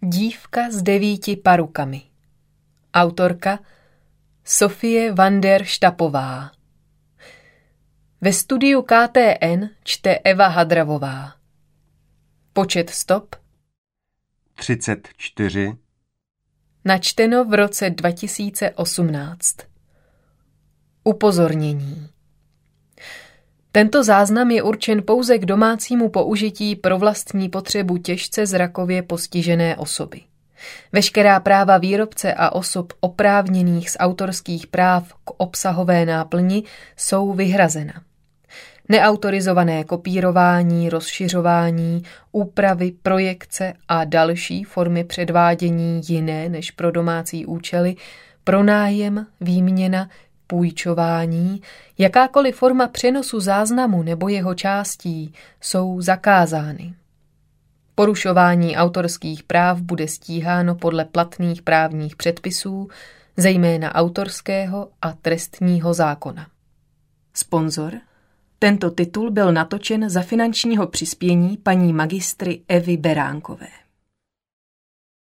Dívka s 9 parukami. Autorka Sofie van der Štapová. Ve studiu KTN čte Eva Hadravová. Počet stop 34. Načteno v roce 2018. Upozornění. Tento záznam je určen pouze k domácímu použití pro vlastní potřebu těžce zrakově postižené osoby. Veškerá práva výrobce a osob oprávněných z autorských práv k obsahové náplni jsou vyhrazena. Neautorizované kopírování, rozšiřování, úpravy, projekce a další formy předvádění jiné než pro domácí účely, pronájem, výměna, půjčování, jakákoliv forma přenosu záznamu nebo jeho částí jsou zakázány. Porušování autorských práv bude stíháno podle platných právních předpisů, zejména autorského a trestního zákona. Sponzor. Tento titul byl natočen za finančního přispění paní magistry Evy Beránkové.